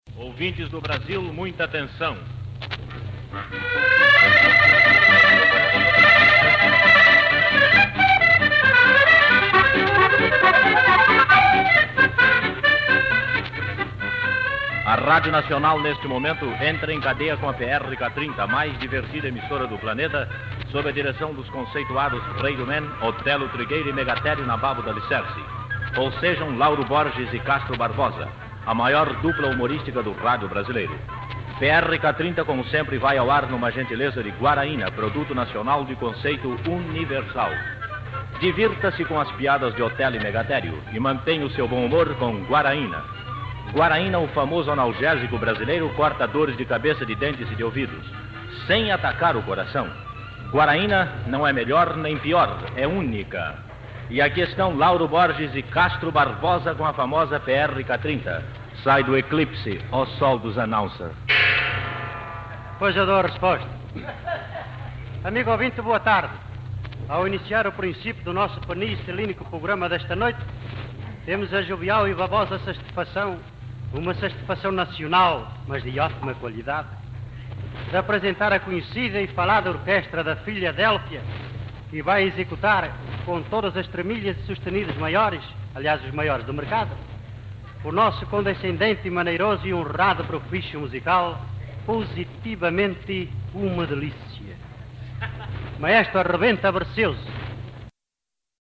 Ouvintes do Brasil, muita atenção. A Rádio Nacional, neste momento, entra em cadeia com a PRK-30, a mais divertida emissora do planeta, sob a direção dos conceituados Frei do Men, Otelo Trigueiro e Megatério Nababo da Alicerce. Ou sejam Lauro Borges e Castro Barbosa, a maior dupla humorística do rádio brasileiro. PRK-30, como sempre, vai ao ar numa gentileza de Guaraína, produto nacional de conceito universal. Divirta-se com as piadas de Otelo e Megatério e mantenha o seu bom humor com Guaraína. Guaraína, o famoso analgésico brasileiro, corta dores de cabeça, de dentes e de ouvidos, sem atacar o coração. Guaraína não é melhor nem pior, é única. E aqui estão Lauro Borges e Castro Barbosa com a famosa PRK-30. Sai do eclipse, ó sol dos announcers. Pois eu dou a resposta. Amigo ouvinte, boa tarde. Ao iniciar o princípio do nosso penicilínico programa desta noite, temos a jovial e babosa satisfação, uma satisfação nacional, mas de ótima qualidade, de apresentar a conhecida e falada orquestra da Filadélfia, que vai executar com todas as tremilhas e sustenidos maiores, aliás, os maiores do mercado, o nosso condescendente, maneiroso e honrado profício musical, positivamente uma delícia. Maestro, arrebenta Berceus.